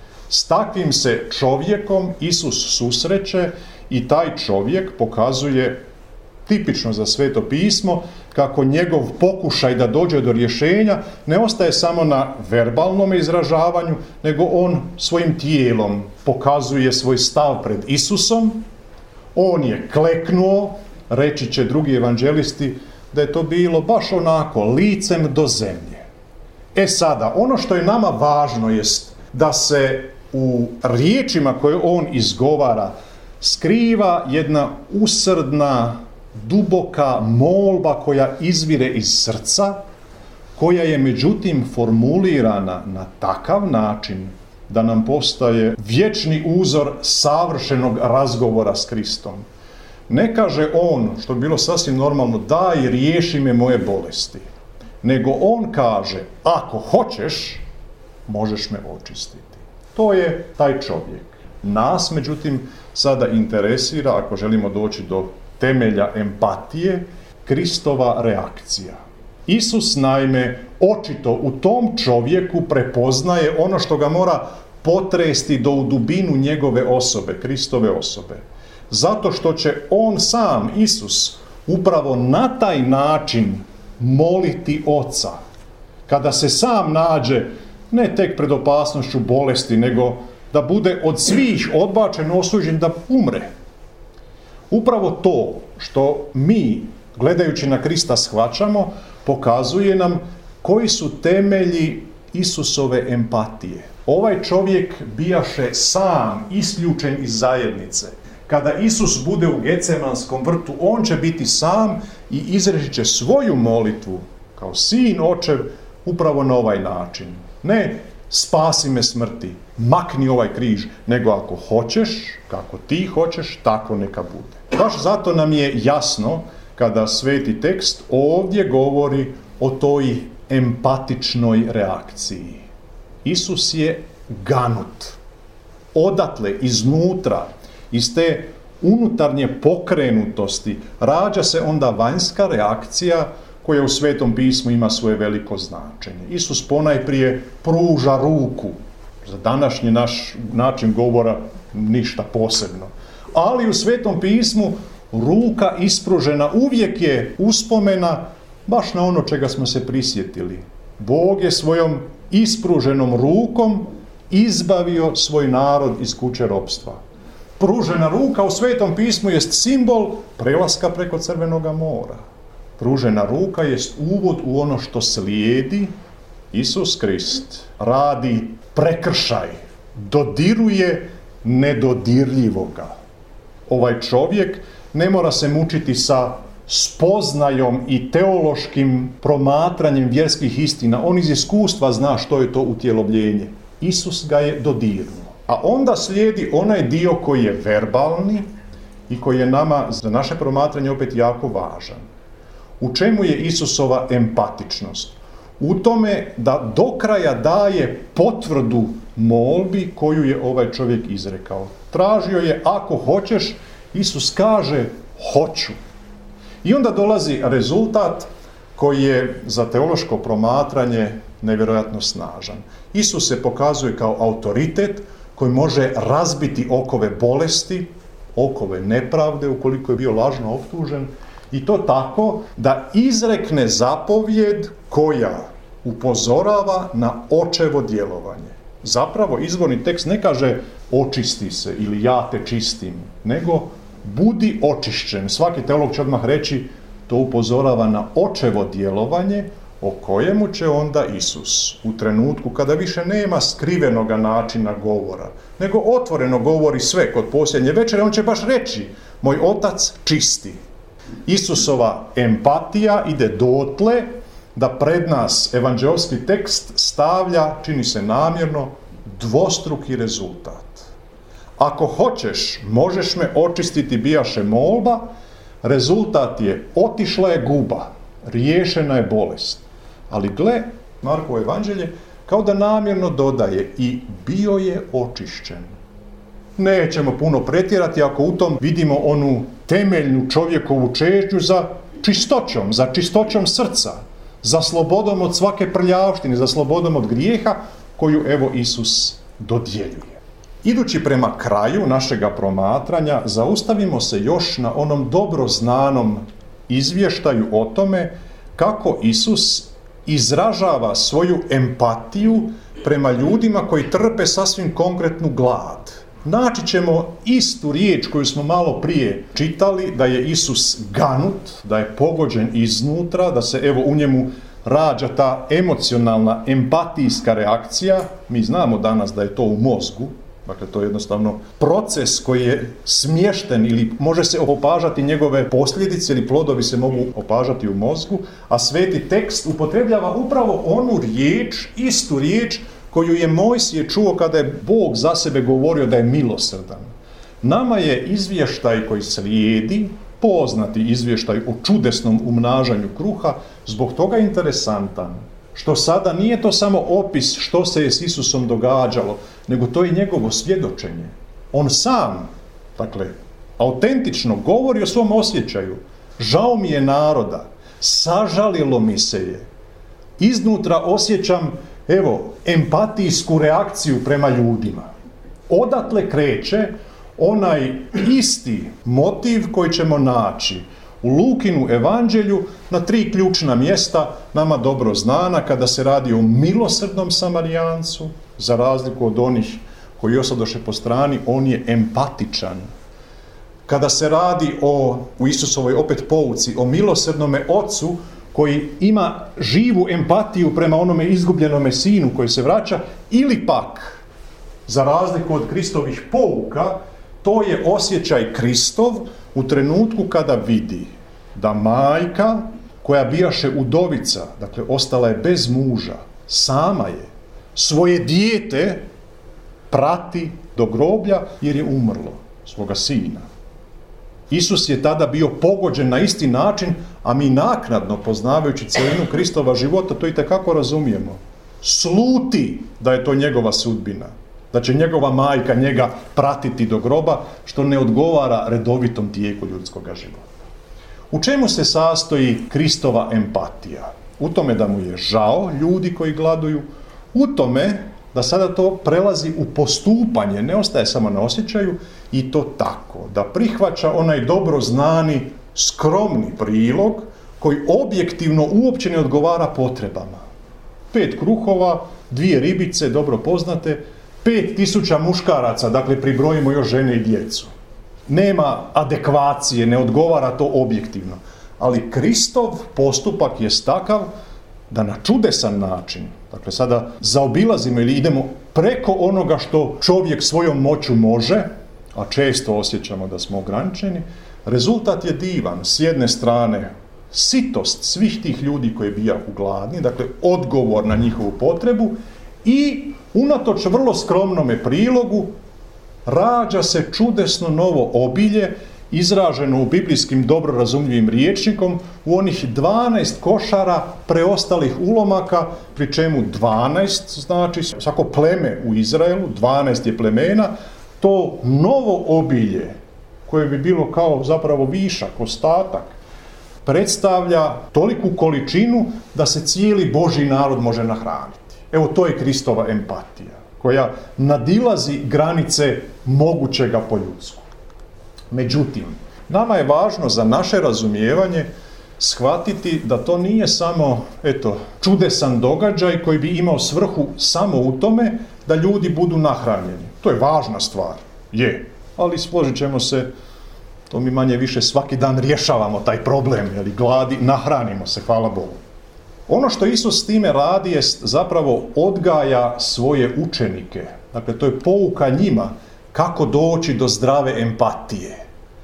S takvim se čovjekom Isus susreće i taj čovjek pokazuje, tipično za Sveto pismo, kako njegov pokušaj da dođe do rješenja ne ostaje samo na verbalnom izražavanju, nego on svojim tijelom pokazuje svoj stav pred Isusom. On je kleknuo, reći će drugi evanđelisti, da je to bilo baš onako, licem do zemlje. E sada, ono što je nama važno jest da se u riječima koje on izgovara skriva jedna usrdna, duboka molba koja izvire iz srca, koja je međutim formulirana na takav način da nam postaje vječni uzor savršenog razgovora s Kristom. Ne kaže on, što bi bilo sasvim normalno, daj riješi me moje bolesti, nego on kaže, ako hoćeš, možeš me očistiti. To je taj čovjek. Nas, međutim, sada interesira, ako želimo doći do temelja empatije, Kristova reakcija. Isus, naime, očito u tom čovjeku prepoznaje ono što ga mora potresti do u dubinu njegove osobe, Kristove osobe. Zato što će on sam, Isus, upravo na taj način moliti Oca. Kada se sam nađe, ne tek pred opasnošću bolesti, nego da bude od svih odbačen, osuđen, da umre. Upravo to što mi, gledajući na Krista, shvaćamo, pokazuje nam koji su temelji Isusove empatije. Ovaj čovjek bijaše sam, isključen iz zajednice. Kada Isus bude u Gecemanskom vrtu, on će biti sam i izreći će svoju molitvu kao sin očev upravo na ovaj način. Ne spasi me smrti, makni ovaj križ, nego ako hoćeš, kako ti hoćeš, tako neka bude. Baš zato nam je jasno kada sveti tekst ovdje govori o toj empatičnoj reakciji. Isus je ganut. Odatle, iznutra, iz te unutarnje pokrenutosti rađa se onda vanjska reakcija koja u Svetom pismu ima svoje veliko značenje. Isus ponajprije pruža ruku. Za današnji naš način govora ništa posebno. Ali u Svetom pismu ruka ispružena uvijek je uspomena baš na ono čega smo se prisjetili. Bog je svojom ispruženom rukom izbavio svoj narod iz kuće ropstva. Pružena ruka u Svetom pismu jest simbol prelaska preko Crvenoga mora. Pružena ruka jest uvod u ono što slijedi. Isus Krist radi prekršaj, dodiruje nedodirljivoga. Ovaj čovjek ne mora se mučiti sa spoznajom i teološkim promatranjem vjerskih istina. On iz iskustva zna što je to utjelovljenje. Isus ga je dodirnuo. A onda slijedi onaj dio koji je verbalni i koji je nama za naše promatranje opet jako važan. U čemu je Isusova empatičnost? U tome da do kraja daje potvrdu molbi koju je ovaj čovjek izrekao. Tražio je, ako hoćeš, Isus kaže, hoću. I onda dolazi rezultat koji je za teološko promatranje nevjerojatno snažan. Isus se pokazuje kao autoritet koji može razbiti okove bolesti, okove nepravde ukoliko je bio lažno optužen, i to tako da izrekne zapovjed koja upozorava na očevo djelovanje. Zapravo izvorni tekst ne kaže očisti se ili ja te čistim, nego budi očišćen. Svaki teolog će odmah reći to upozorava na očevo djelovanje o kojemu će onda Isus u trenutku kada više nema skrivenoga načina govora, nego otvoreno govori sve kod posljednje večere, on će baš reći moj otac čisti. Isusova empatija ide dotle da pred nas evanđeoski tekst stavlja, čini se namjerno, dvostruki rezultat. Ako hoćeš, možeš me očistiti, bijaše molba, rezultat je otišla je guba, riješena je bolest. Ali gle, Markovo evanđelje, kao da namjerno dodaje i bio je očišćen. Nećemo puno pretjerati ako u tom vidimo onu temeljnu čovjekovu čežnju za čistoćom, za čistoćom srca, za slobodom od svake prljavštine, za slobodom od grijeha koju evo Isus dodjeljuje. Idući prema kraju našega promatranja, zaustavimo se još na onom dobro znanom izvještaju o tome kako Isus izražava svoju empatiju prema ljudima koji trpe sasvim konkretnu glad. Naći ćemo istu riječ koju smo malo prije čitali, da je Isus ganut, da je pogođen iznutra, da se evo u njemu rađa ta emocionalna, empatijska reakcija. Mi znamo danas da je to u mozgu, dakle to je jednostavno proces koji je smješten ili može se opažati njegove posljedice ili plodovi se mogu opažati u mozgu, a sveti tekst upotrebljava upravo onu riječ, istu riječ koju je Mojsije čuo kada je Bog za sebe govorio da je milosrdan. Nama je izvještaj koji slijedi, poznati izvještaj o čudesnom umnažanju kruha, zbog toga interesantan, što sada nije to samo opis što se je s Isusom događalo, nego to je njegovo svjedočenje. On sam, dakle, autentično govori o svom osjećaju. Žao mi je naroda, sažalilo mi se je. Iznutra osjećam, evo, empatijsku reakciju prema ljudima. Odatle kreće onaj isti motiv koji ćemo naći u Lukinu evanđelju na tri ključna mjesta, nama dobro znana, kada se radi o milosrdnom Samarijancu, za razliku od onih koji osadoše po strani, on je empatičan. Kada se radi o, u Isusovoj opet pouci, o milosrdnome ocu koji ima živu empatiju prema onome izgubljenome sinu koji se vraća, ili pak, za razliku od Kristovih pouka, to je osjećaj Kristov u trenutku kada vidi da majka koja bijaše udovica, dakle ostala je bez muža, sama je, svoje dijete prati do groblja jer je umrlo, svoga sina. Isus je tada bio pogođen na isti način, a mi naknadno, poznavajući celinu Kristova života, to i tekako razumijemo. Sluti da je to njegova sudbina, da će njegova majka njega pratiti do groba, što ne odgovara redovitom tijeku ljudskoga života. U čemu se sastoji Kristova empatija? U tome da mu je žao ljudi koji gladuju, u tome da sada to prelazi u postupanje, ne ostaje samo na osjećaju, i to tako, da prihvaća onaj dobro znani, skromni prilog koji objektivno uopće ne odgovara potrebama. Pet kruhova, dvije ribice, dobro poznate, pet tisuća muškaraca, dakle pribrojimo još žene i djecu. Nema adekvacije, ne odgovara to objektivno. Ali Kristov postupak je takav da na čudesan način, dakle sada zaobilazimo ili idemo preko onoga što čovjek svojom moću može, a često osjećamo da smo ograničeni, rezultat je divan. S jedne strane, sitost svih tih ljudi koji bijahu gladni, dakle odgovor na njihovu potrebu, i unatoč vrlo skromnome prilogu rađa se čudesno novo obilje, izraženo u biblijskim dobro razumljivim rječnikom, u onih dvanaest košara preostalih ulomaka, pri čemu dvanaest znači svako pleme u Izraelu, dvanaest je plemena, to novo obilje, koje bi bilo kao zapravo višak, ostatak, predstavlja toliku količinu da se cijeli Božji narod može nahraniti. Evo, to je Kristova empatija, koja nadilazi granice mogućega po ljudsku. Međutim, nama je važno za naše razumijevanje shvatiti da to nije samo, eto, čudesan događaj koji bi imao svrhu samo u tome da ljudi budu nahranjeni. To je važna stvar, je, ali složit ćemo se, to mi manje više svaki dan rješavamo taj problem, jer gladi, nahranimo se, hvala Bogu. Ono što Isus s time radi je zapravo odgaja svoje učenike. Dakle, to je pouka njima kako doći do zdrave empatije.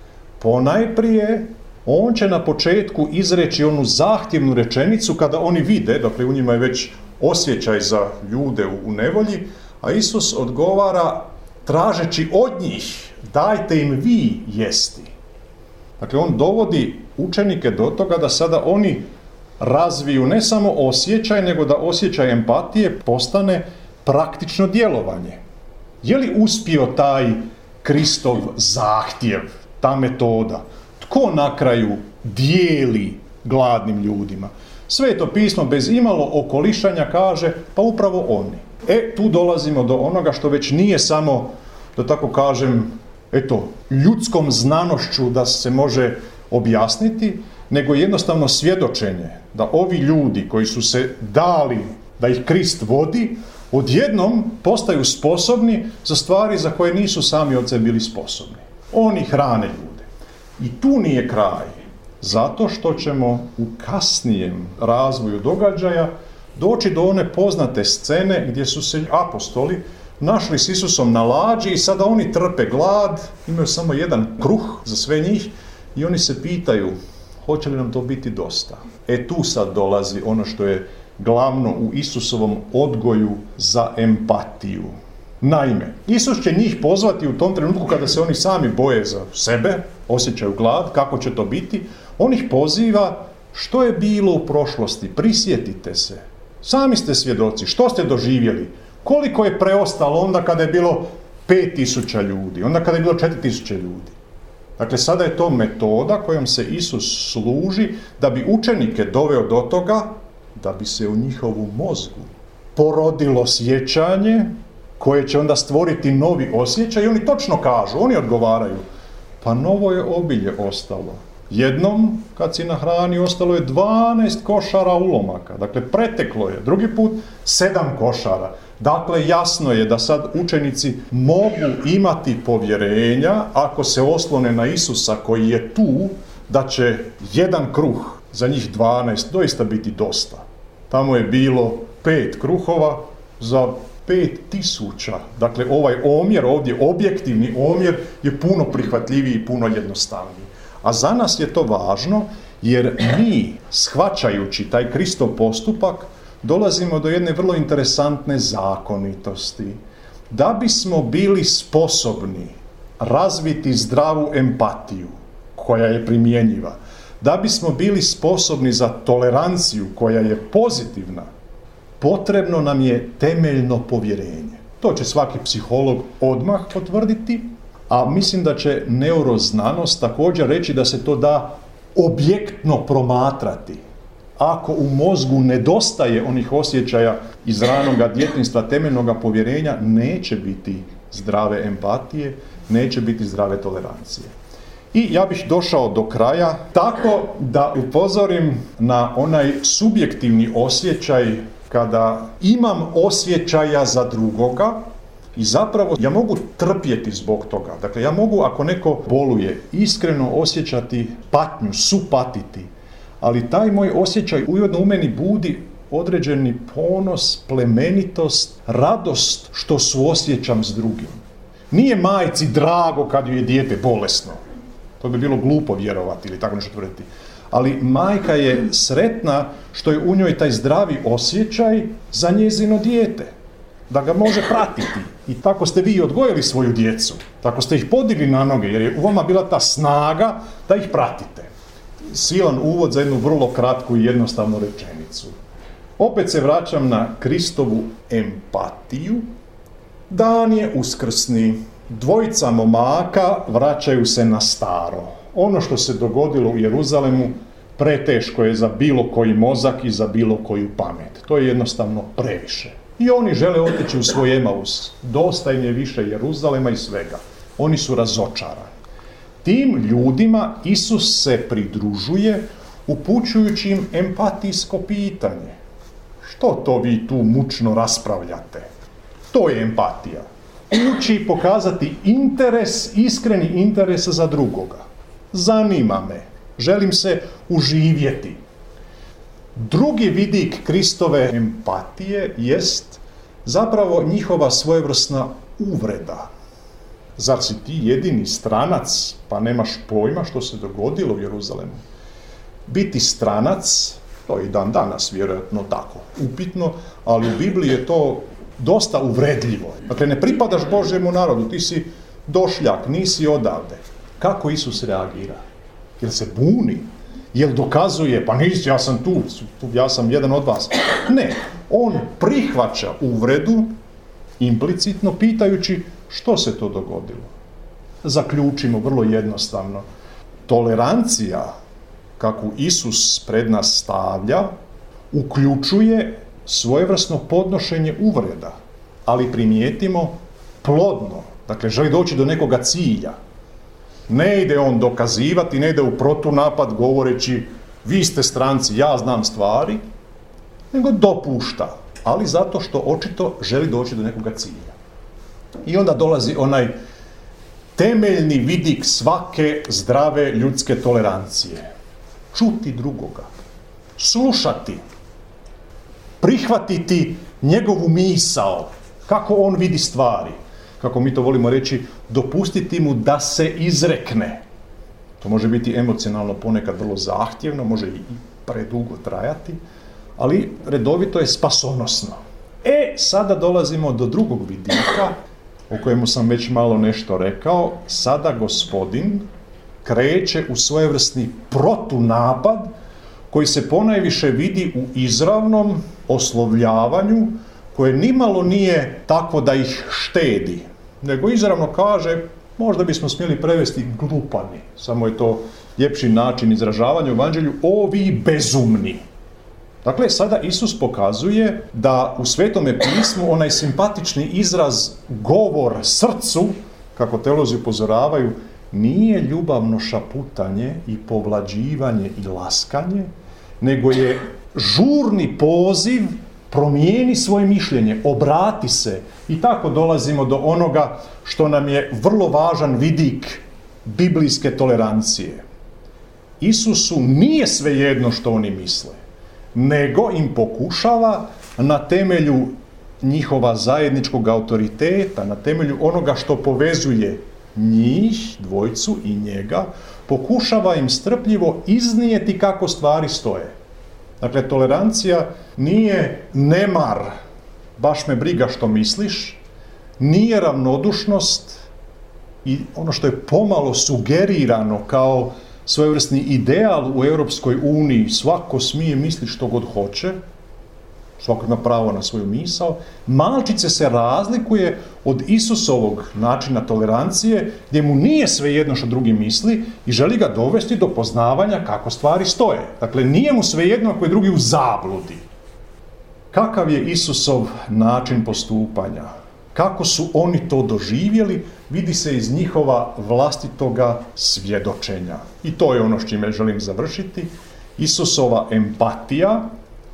Ponajprije, on će na početku izreći onu zahtjevnu rečenicu kada oni vide, dakle u njima je već osjećaj za ljude u nevolji, a Isus odgovara tražeći od njih, dajte im vi jesti. Dakle, on dovodi učenike do toga da sada oni razviju ne samo osjećaj, nego da osjećaj empatije postane praktično djelovanje. Je li uspio taj Kristov zahtjev, ta metoda? Tko na kraju dijeli gladnim ljudima? Sveto pismo bez imalo okolišanja kaže, pa upravo oni. E, tu dolazimo do onoga što već nije samo, da tako kažem, eto, ljudskom znanošću da se može objasniti, nego jednostavno svjedočenje da ovi ljudi koji su se dali da ih Krist vodi, odjednom postaju sposobni za stvari za koje nisu sami od sebe bili sposobni. Oni hrane ljude. I tu nije kraj, zato što ćemo u kasnijem razvoju događaja doći do one poznate scene gdje su se apostoli našli s Isusom na lađi i sada oni trpe glad, imaju samo jedan kruh za sve njih i oni se pitaju, hoće li nam to biti dosta? E tu sad dolazi ono što je glavno u Isusovom odgoju za empatiju. Naime, Isus će njih pozvati u tom trenutku kada se oni sami boje za sebe, osjećaju glad, kako će to biti, on ih poziva što je bilo u prošlosti, prisjetite se. Sami ste svjedoci, što ste doživjeli, koliko je preostalo onda kada je bilo pet tisuća ljudi, onda kada je bilo četiri tisuće ljudi. Dakle, sada je to metoda kojom se Isus služi da bi učenike doveo do toga da bi se u njihovu mozgu porodilo sjećanje koje će onda stvoriti novi osjećaj i oni točno kažu, oni odgovaraju, pa novo je obilje ostalo. Jednom, kad si na hrani, ostalo je dvanaest košara ulomaka. Dakle, preteklo je. Drugi put, sedam košara. Dakle, jasno je da sad učenici mogu imati povjerenja ako se oslone na Isusa koji je tu, da će jedan kruh za njih dvanaest doista biti dosta. Tamo je bilo pet kruhova za pet tisuća. Dakle, ovaj omjer, ovdje objektivni omjer, je puno prihvatljiviji i puno jednostavniji. A za nas je to važno jer mi, shvaćajući taj Kristov postupak, dolazimo do jedne vrlo interesantne zakonitosti. Da bismo bili sposobni razviti zdravu empatiju koja je primjenjiva, da bismo bili sposobni za toleranciju koja je pozitivna, potrebno nam je temeljno povjerenje. To će svaki psiholog odmah potvrditi, a mislim da će neuroznanost također reći da se to da objektno promatrati. Ako u mozgu nedostaje onih osjećaja iz ranoga djetinjstva, temeljnog povjerenja, neće biti zdrave empatije, neće biti zdrave tolerancije. I ja bih došao do kraja tako da upozorim na onaj subjektivni osjećaj kada imam osjećaja za drugoga i zapravo ja mogu trpjeti zbog toga. Dakle, ja mogu, ako neko boluje, iskreno osjećati patnju, supatiti, ali taj moj osjećaj ujedno u meni budi određeni ponos, plemenitost, radost što suosjećam s drugim. Nije majci drago kad ju je dijete bolesno. To bi bilo glupo vjerovati ili tako nešto tvrditi. Ali majka je sretna što je u njoj taj zdravi osjećaj za njezino dijete. Da ga može pratiti. I tako ste vi odgojili svoju djecu. Tako ste ih podigli na noge jer je u vama bila ta snaga da ih pratite. Silan uvod za jednu vrlo kratku i jednostavnu rečenicu. Opet se vraćam na Kristovu empatiju. Dan je uskrsni. Dvojica momaka vraćaju se na staro. Ono što se dogodilo u Jeruzalemu preteško je za bilo koji mozak i za bilo koju pamet. To je jednostavno previše. I oni žele otići u svoj Emaus. Dosta im je više Jeruzalema i svega. Oni su razočarani. Tim ljudima Isus se pridružuje upućujući im empatijsko pitanje. Što to vi tu mučno raspravljate? To je empatija. Uči pokazati interes, iskreni interes za drugoga. Zanima me. Želim se uživjeti. Drugi vidik Kristove empatije jest zapravo njihova svojevrsna uvreda. Zar si ti jedini stranac, pa nemaš pojma što se dogodilo u Jeruzalemu? Biti stranac, to je i dan danas vjerojatno tako upitno, ali u Bibliji je to dosta uvredljivo. Dakle, ne pripadaš Božjemu narodu, ti si došljak, nisi odavde. Kako Isus reagira? Jel se buni? Jel dokazuje, pa nisi, ja sam tu, ja sam jedan od vas? Ne, on prihvaća uvredu, implicitno pitajući što se to dogodilo. Zaključimo vrlo jednostavno. Tolerancija, kakvu Isus pred nas stavlja, uključuje svojevrsno podnošenje uvreda, ali primijetimo plodno, dakle želi doći do nekoga cilja. Ne ide on dokazivati, ne ide u protunapad govoreći vi ste stranci, ja znam stvari, nego dopušta, ali zato što očito želi doći do nekoga cilja. I onda dolazi onaj temeljni vidik svake zdrave ljudske tolerancije. Čuti drugoga, slušati, prihvatiti njegovu misao, kako on vidi stvari. Kako mi to volimo reći, dopustiti mu da se izrekne. To može biti emocionalno ponekad vrlo zahtjevno, može i predugo trajati, ali redovito je spasonosno. E, sada dolazimo do drugog vidika, o kojemu sam već malo nešto rekao. Sada Gospodin kreće u svojevrsni protunapad koji se ponajviše vidi u izravnom oslovljavanju, koje nimalo nije takvo da ih štedi, nego izravno kaže, možda bismo smjeli prevesti glupani, samo je to ljepši način izražavanja u evanđelju, ovi bezumni. Dakle, sada Isus pokazuje da u Svetome pismu onaj simpatični izraz govor srcu, kako teolozi upozoravaju, nije ljubavno šaputanje i povlađivanje i laskanje, nego je žurni poziv promijeni svoje mišljenje, obrati se. I tako dolazimo do onoga što nam je vrlo važan vidik biblijske tolerancije. Isusu nije svejedno što oni misle, nego im pokušava na temelju njihova zajedničkog autoriteta, na temelju onoga što povezuje njih, dvojcu i njega, pokušava im strpljivo iznijeti kako stvari stoje. Dakle, tolerancija nije nemar, baš me briga što misliš, nije ravnodušnost i ono što je pomalo sugerirano kao svojevrsni ideal u Europskoj uniji, svako smije misliti što god hoće, svako ima pravo na svoju misao, malčice se razlikuje od Isusovog načina tolerancije, gdje mu nije svejedno što drugi misli i želi ga dovesti do poznavanja kako stvari stoje. Dakle, nije mu svejedno ako je drugi u zabludi. Kakav je Isusov način postupanja? Kako su oni to doživjeli, vidi se iz njihova vlastitoga svjedočenja. I to je ono s čime želim završiti. Isusova empatija,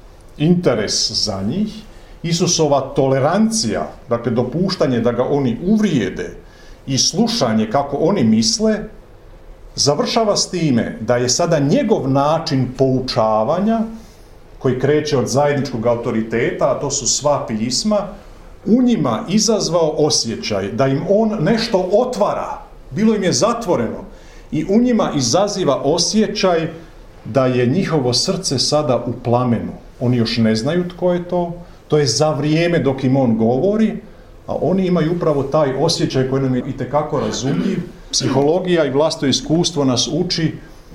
interes za njih, Isusova tolerancija, dakle dopuštanje da ga oni uvrijede i slušanje kako oni misle, završava s time da je sada njegov način poučavanja, koji kreće od zajedničkog autoriteta, a to su sva pisma, u njima izazvao osjećaj da im on nešto otvara, bilo im je zatvoreno, i u njima izaziva osjećaj da je njihovo srce sada u plamenu. Oni još ne znaju tko je to, to je za vrijeme dok im on govori, a oni imaju upravo taj osjećaj koji nam je itekako razumljiv. Psihologija i vlastito iskustvo nas uči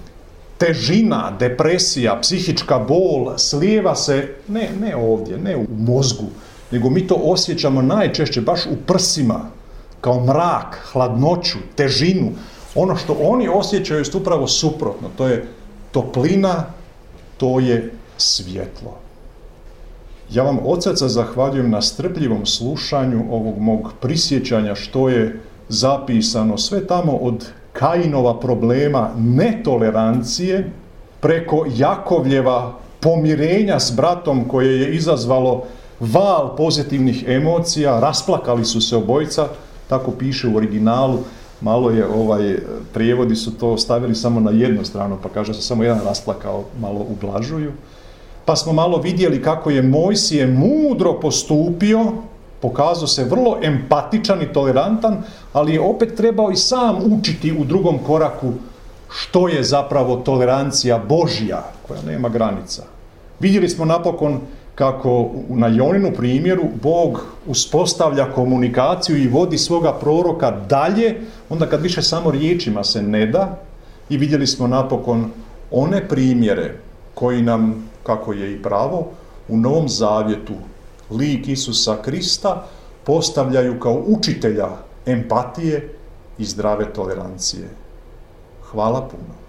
težina, depresija, psihička bol slijeva se ne, ne ovdje, ne u mozgu, nego mi to osjećamo najčešće baš u prsima, kao mrak, hladnoću, težinu. Ono što oni osjećaju je upravo suprotno, to je toplina, to je svjetlo. Ja vam od srca zahvaljujem na strpljivom slušanju ovog mog prisjećanja što je zapisano sve tamo od Kainova problema netolerancije preko Jakovljeva pomirenja s bratom koje je izazvalo val pozitivnih emocija, rasplakali su se obojica, tako piše u originalu, malo je ovaj, prijevodi su to stavili samo na jednu stranu, pa kaže se samo jedan rasplakao, malo ublažuju. Pa smo malo vidjeli kako je Mojsije mudro postupio, pokazao se vrlo empatičan i tolerantan, ali je opet trebao i sam učiti u drugom koraku što je zapravo tolerancija Božja, koja nema granica. Vidjeli smo napokon kako na Joninu primjeru Bog uspostavlja komunikaciju i vodi svoga proroka dalje, onda kad više samo riječima se ne da, i vidjeli smo napokon one primjere koji nam, kako je i pravo, u Novom Zavjetu lik Isusa Krista postavljaju kao učitelja empatije i zdrave tolerancije. Hvala puno.